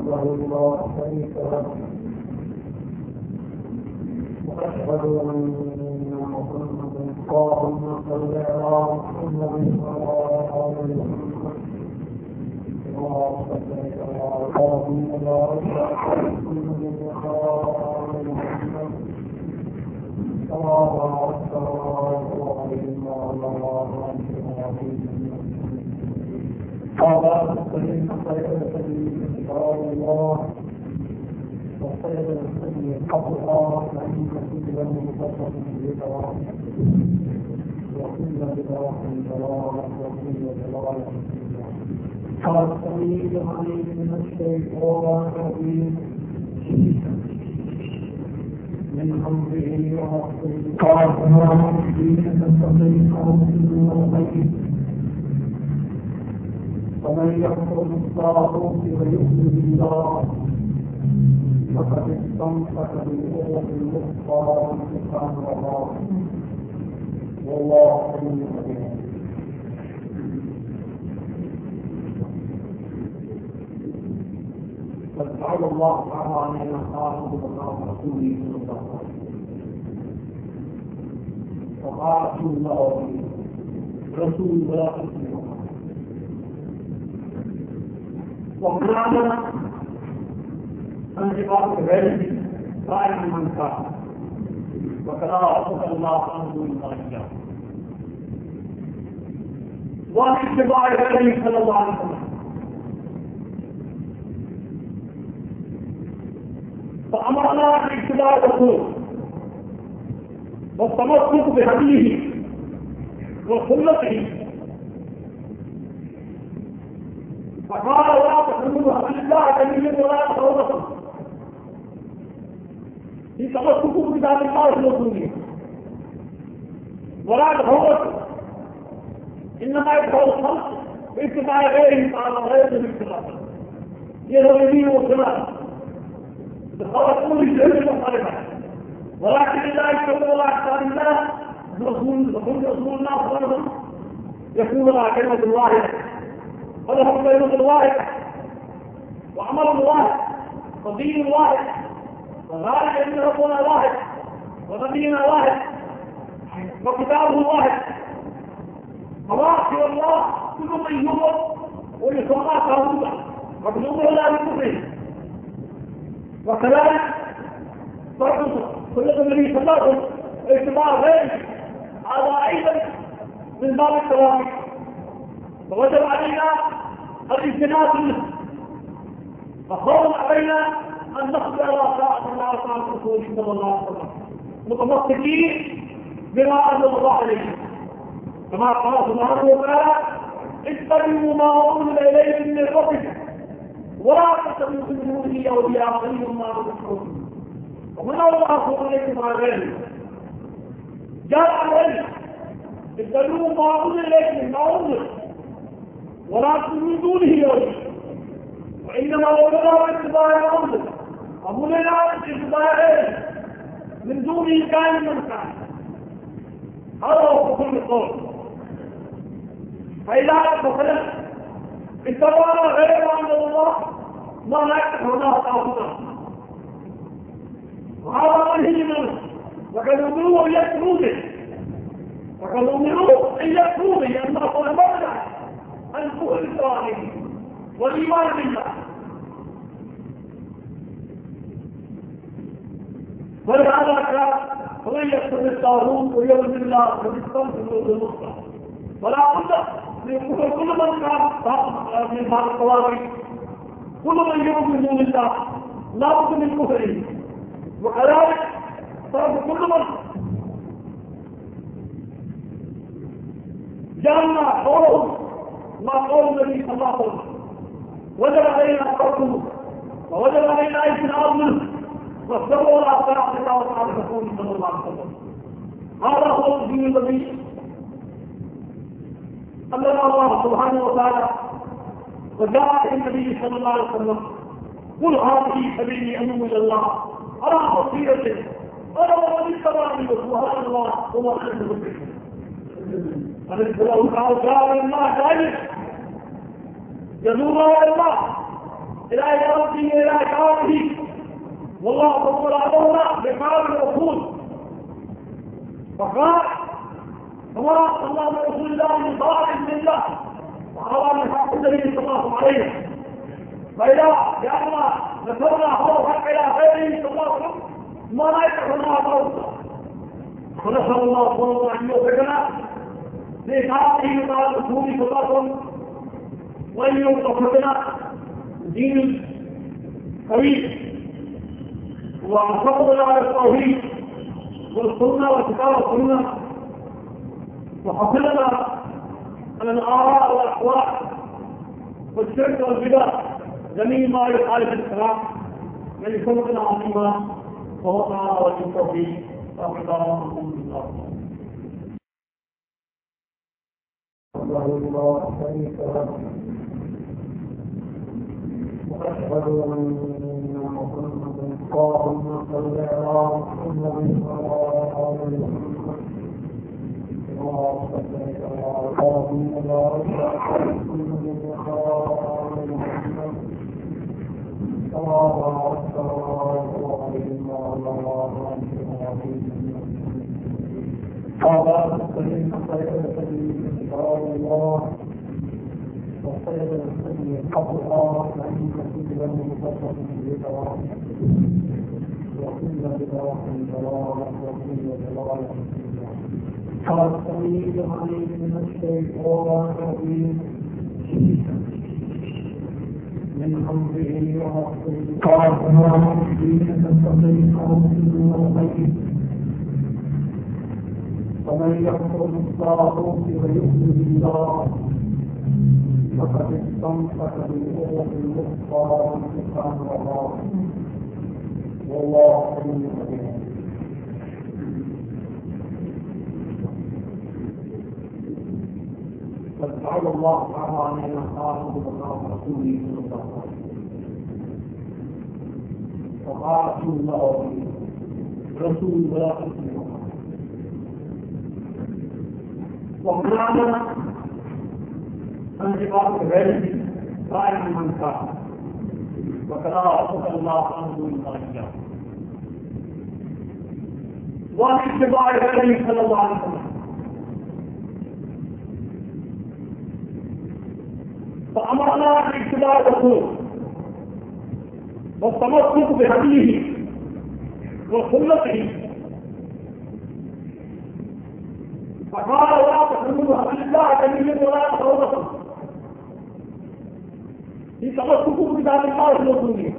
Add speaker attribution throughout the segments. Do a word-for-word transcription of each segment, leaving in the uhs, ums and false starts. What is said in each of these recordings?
Speaker 1: له لا شريك له وأشهد أن محمدا اللهم صل على محمد وعلى آل محمد كما صليت على إبراهيم وعلى آل محمد كما باركت على إبراهيم وعلى آل قال فإن خير الحديث كتاب الله وخير الهدي حقها فإن كل محدثة بدعة وكل بدعة ضلالة وكل ضلالة قال السميع العليم من الشيطان الرجيم من أمره ونفسه قال ما الدين تستطيعون من الخير ومن يكفر بالطاغوت ويؤمن بالله فقد استمسك بالعروة الوثقى وانتقام الله والله سميع عليم. فسأل الله تعالى أن ينصره بمقام رسوله صلى الله عليه وسلم فقال الله رسول الله ومعنى انتقاء العلم قائم من كان وكذا عصف الله عنه من الله واتباع العلم صلى الله عليه وسلم فأمرنا باتباع الرسول والتمسك بهديه وسنته فقال لا تحملها بالله جميل ولا تخوضكم في تمسكوا بذات الله ورسوله ولا تخوضكم انما يدخل الخلق باتباع غيره تعالى غير بالاتباع يدعو يمين والشمال بخوض كل شيء مختلفا ولكن اذا يشتغل ولا احسان الله رسول رسول الله صلى الله عليه وسلم يكون لها كلمه واحده ولهم كلمة واحدة وعمل واحد ودين واحد وذلك أن ربنا واحد ونبينا واحد وكتابه واحد فواحد الله كل من يمر ويسمى كهودا وكتبه لا بكفره وكذلك فرق سنة النبي صلى الله عليه وسلم اتباع غيره هذا أيضا من باب التوافق فوجب علينا الاجتناب منه فخرج علينا ان نخضع الى طاعه الله وطاعه رسوله صلى الله عليه وسلم متمسكين بما انزل الله عليه كما قال سبحانه وتعالى اتبعوا ما انزل اليكم من ربكم ولا تتبعوا من دونه اولياء قليلا ما تشكرون ومن الله عليكم على غيره جاء عليه اتبعوا ما انزل اليكم ما انزل ولا من دونه ولي وإنما وجدنا اتباع الأرض ومننا اتباع غيره من دونه كائن من كان هذا هو كل القول فإذا مثلا اتبعنا غير ما أنزل الله ما نكتب هنا تعبنا وهذا منهج منه وقد أمروا أن يكفروا به وقد أمروا أن يكفروا به لأنه قد الكفر الإسرائيلي والإيمان بالله ولهذا كان ومن يكفر بالطاغوت ويؤمن بالله فبالصمت والنصرة ولا بد من كفر كل من كان من هذا الطواغيت كل من يؤمن بالله لا بد من كفره وكذلك صرف كل من جعلنا حوله ما قول النبي صلى الله عليه وسلم وجب علينا حكمه ووجب علينا اجتناب منه والصبر على طاعه الله وطاعه رسوله صلى الله عليه وسلم هذا هو الدين الذي امر الله سبحانه وتعالى وجاء النبي صلى الله عليه وسلم قل هذه سبيلي ادعو الى الله على بصيرته انا ومن اتبعني وسبحان الله هو خير المسلمين فنسأله تعالى جعل الله ذلك يدور على الله إلى إرادته إلى إشارته، والله فضل علينا بكامل الأصول. فقال كما الله من رسول الله من طاعة الله وحرام من حق النبي صلى الله عليه وسلم. فإذا جاءنا ذكرنا هذا الحق إلى غيره صلى الله عليه وسلم ما لا يتحرنا فرصة. ونسأل الله سبحانه وتعالى أن يوفقنا لإطاعته مع الرسول صلى الله عليه وسلم، وأن يوفقنا دين قوي، وحفظنا على التوحيد والسنة وكتاب السنة، وحفظنا على الآراء والأحوال والشرك والبدع جميع ما يخالف الإسلام من سنة عظيمة، وهو تعالى ولي التوحيد. وأحبابكم بالله.
Speaker 2: الله شريك له، وأشهد أن محمدا اللهم صل على محمد وعلى آل محمد كما صليت على إبراهيم وعلى آل محمد كما باركت على إبراهيم وعلى آل إبراهيم. قال الكريم خير الكريم كتاب الله، وخير الهدي حقها، فإن كل مختصر بدعة وكل بدعة ضلالة وكل ضلالة. قال السميع العليم من الشيطان الرجيم من أمره ونفسه. قال فما الذين تستقيم من ومن يكفر بالطاغوت ويؤمن بالله فقد استمسك بالعروة الوثقى انفسا الله، والله عليم حكيم. قد قال الله تعالى ان خاطب الله رسوله صلى الله عليه وسلم فقال رسول الله رسول الله وكان انتقاء غيره قائما من كان، وكذا ربك الله عنه من ذلك وعن اتباع غيره صلى الله عليه وسلم. فامرنا باتباع الرسول والتمسك بهديه وسنته، فقال لا تحملوا هدي الله جميعا ولا تخوضكم في تمسكوا بكتاب الله ورسوله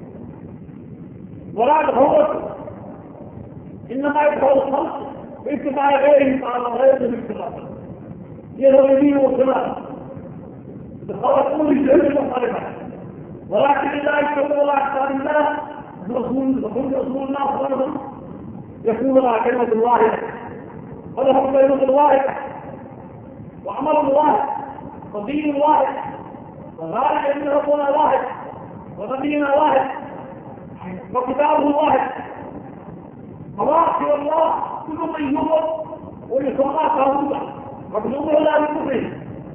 Speaker 2: ولا تخوضكم، انما يدخل الخلق باتباع غيره تعالى غير الاتباع يذهب وخلاف بخوض كل شيء مختلفه، ولكن لا يكتب ولا احسان الله رسول رسول الله صلى الله عليه وسلم يكون على كلمه واحده ولهم كلمة واحدة وعمل واحد ودين واحد وذلك ان ربنا واحد ونبينا واحد وكتابه واحد. فواحد الله كل من يؤمن ويسمى كهودا مكتوب لا بكفره.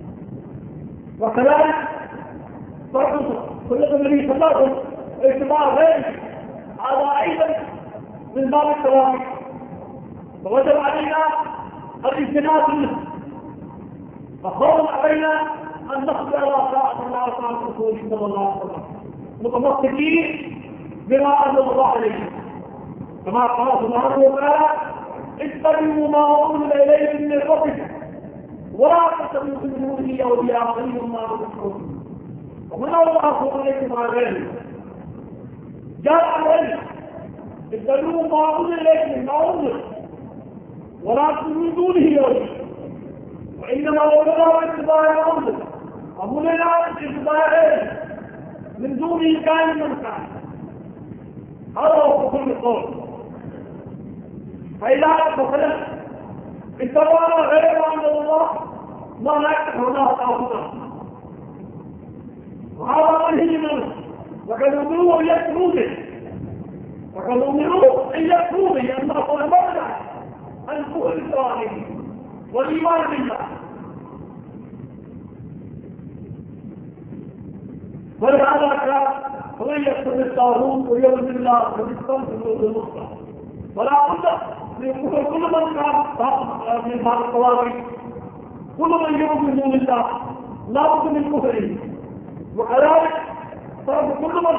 Speaker 2: وكذلك فرض كل النبي صلى الله عليه وسلم اتباع غيره، هذا ايضا من باب التوافق، فوجب علينا الاجتناب منه، ففرض علينا ان نصبر على طاعه الله وطاعه رسوله صلى الله عليه وسلم متمسكين بما انزل الله عليه، كما قال سبحانه وتعالى اتبعوا ما انزل اليكم من ربكم ولا تتبعوا من دونه اولياء قليلا ما تذكرون ومن الله عليكم على غيره. جاء عليه اتبعوا ما انزل اليكم ما انزل ولا من دونه أولياء، وإنما أولنا اتباع الأمر أمرنا اتباع غيره من دونه كان من كان. هذا هو كل القول. فإذا مثلا اتبعنا غير ما أنزل الله ما نكتب الله تعالى، وهذا منهي منه، وقد أمروا أن يكفروا به، وقد أمروا أن يكفروا به لأنه قال مرنا الكفر الإسرائيلي والإيمان بالله. ولهذا كان
Speaker 1: ومن يكفر بالطاغوت ويؤمن بالله فقد استمسك بالعروة ولا بد من كل من كان من هذا الطواغيت، كل من يؤمن بالله لا بد من كفره، وكذلك صار كل من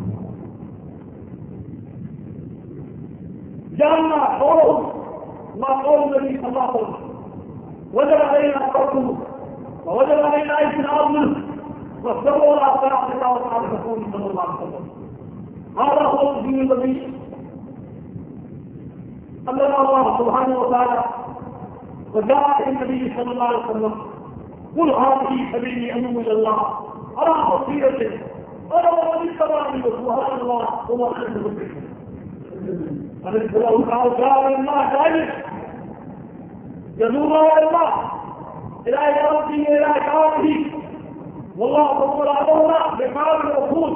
Speaker 1: جعلنا قوله ما قول النبي صلى الله عليه وسلم وجب علينا قوله ووجب علينا اجتناب منه والصبر على طاعه الله وطاعه رسوله صلى الله عليه وسلم. هذا هو الدين الذي أمر الله سبحانه وتعالى وجاء النبي صلى الله عليه وسلم قل هذه سبيلي أدعو إلى الله على بصيرة أنا ومن اتبعني وسبحان الله وما أنا بمشرك. فنسأله تعالى جاء الله جائز يدعو إلى الله إلى إرادته إلى إكرامه، والله تقول أمرنا بكامل الرسول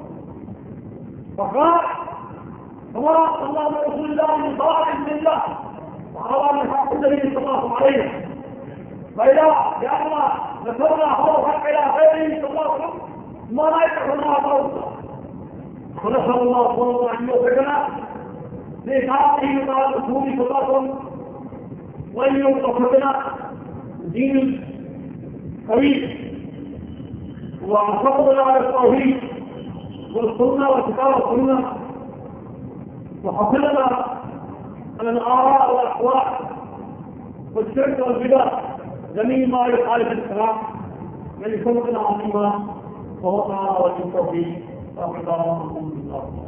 Speaker 1: فقال وما الله من رسول الله من طاعة الله وحرام من حق النبي صلى الله عليه وسلم. فإذا جاءنا ذكرنا هو حق إلى غيره صلى الله عليه وسلم ما لا يتحرنا فرصة، ونسأل الله صلى الله عليه وسلم لإطاعته وطاعة رسوله صلى الله عليه وسلم وأن يوفقنا دين قوي وفضلنا على التوحيد والسنة وكتاب السنة وحصلنا على الآراء والأحوال والشرك والبدع جميع ما يخالف الإسلام من سنة عظيمة وهو تعالى والتوحيد وحفظنا الله.